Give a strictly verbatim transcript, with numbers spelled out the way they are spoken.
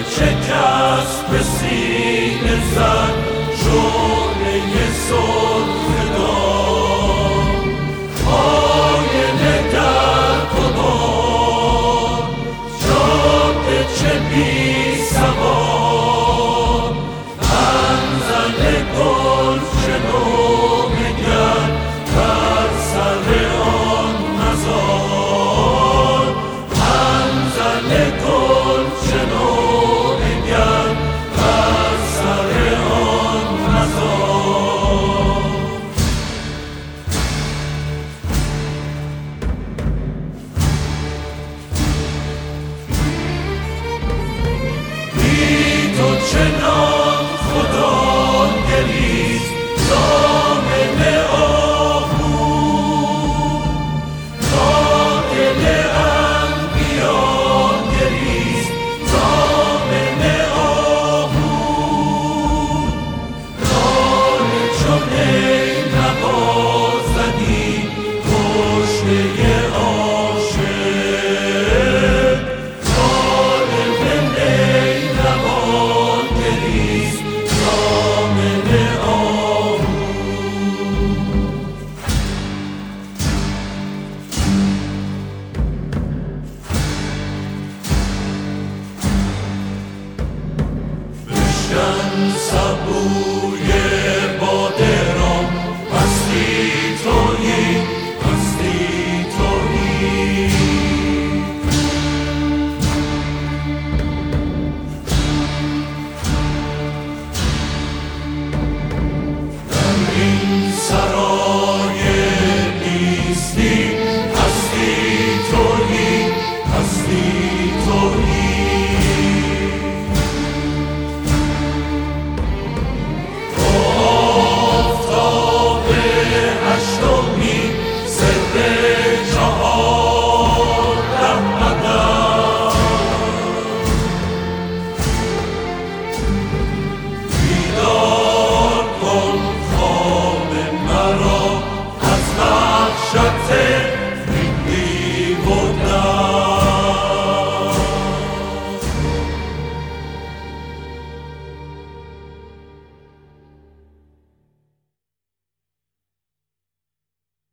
چه کس به سینه زد شعله سرخ دار، آینه در تو باد جاده چه بی سوار، منزل گل شنو نگر بر سر آن مزار، منزل گل شنو نگر بر سر آن مزار. بی تو چنان خدا گریست دامن آهو، تا دل انبیا گریست دامن آهو، ناله چون ای نوازنی کشته عاشق، طالب نیروان گریست دامن آهو. بشکن صبور